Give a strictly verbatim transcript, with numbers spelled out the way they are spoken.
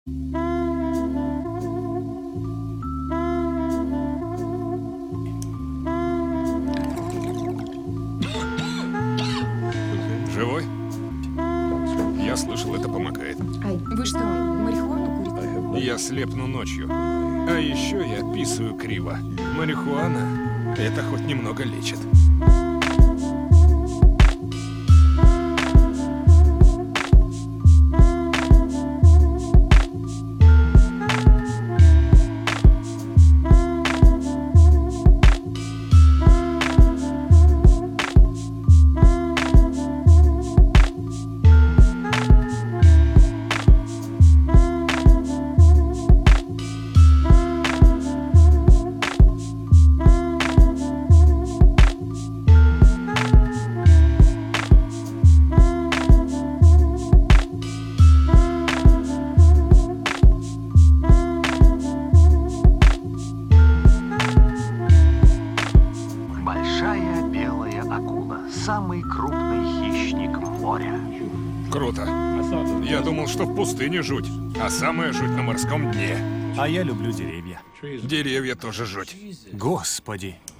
Живой? Я слышал, это помогает. Вы что, марихуану курите? Я слепну ночью. А еще я писаю криво. Марихуана — это хоть немного лечит. Большая белая акула. Самый крупный хищник моря. Круто. Я думал, что в пустыне жуть, а самая жуть на морском дне. А я люблю деревья. Деревья тоже жуть. Господи,